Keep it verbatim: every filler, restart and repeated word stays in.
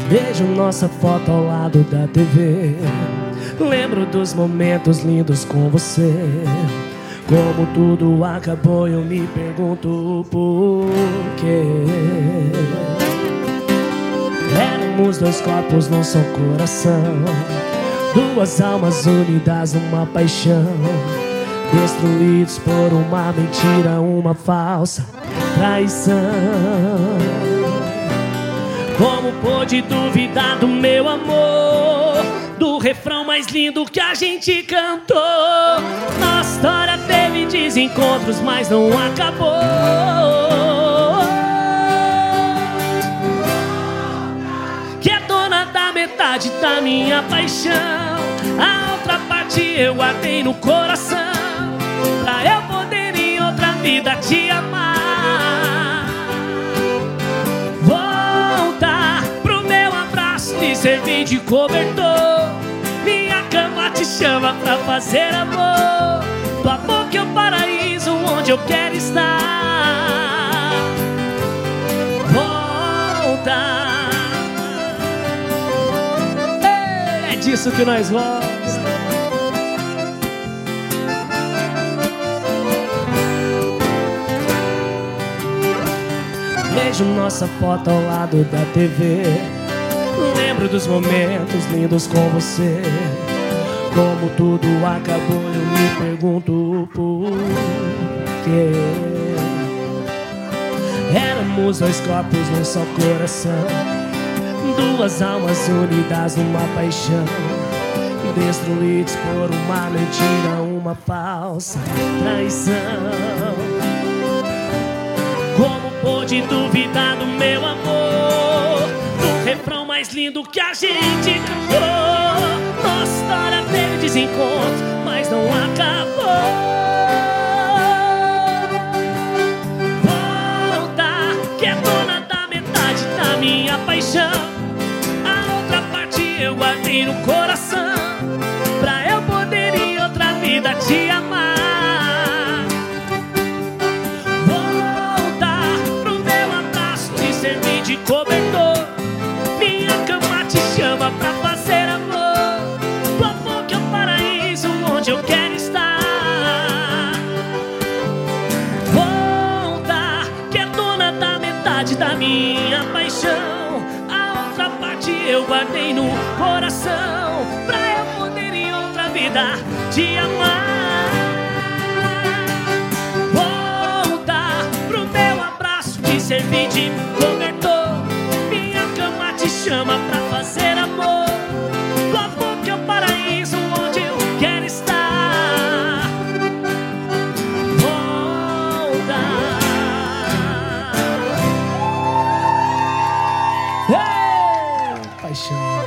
Vejo nossa foto ao lado da T V. Lembro dos momentos lindos com você. Como tudo acabou, eu me pergunto o porquê. Éramos dois corpos num só coração, duas almas unidas numa paixão, destruídos por uma mentira, uma falsa traição. Como pôde duvidar do meu amor, do refrão mais lindo que a gente cantou? Nossa história teve desencontros, mas não acabou. Que é dona da metade da minha paixão, a outra parte eu guardei no coração, pra eu poder em outra vida te amar. Me servir de cobertor, minha cama te chama pra fazer amor. Tua boca é o paraíso onde eu quero estar. Volta. Ei, é disso que nós gostamos. Vejo nossa foto ao lado da T V. Lembro dos momentos lindos com você. Como tudo acabou, eu me pergunto o porquê. Éramos dois corpos num só coração, duas almas unidas numa paixão, destruídos por uma mentira, uma falsa traição. Como pôde duvidar do meu amor, do refrão mais lindo que a gente cantou? Nossa história teve desencontro, mas não acabou. Volta, que é dona da metade da minha paixão, a outra parte eu guardei no coração, pra eu poder em outra vida te amar. Volta pro meu abraço, te servir de cobertor, minha cama te chama pra fazer amor. Tua boca é o paraíso onde eu quero estar. Volta, que é dona da metade da minha paixão, a outra parte eu guardei no coração, pra eu poder em outra vida te amar. Volta pro meu abraço, te servir de cobertor, minha cama te chama pra fazer amor. Tua boca é o paraíso onde eu quero estar. Volta. Ei, paixão.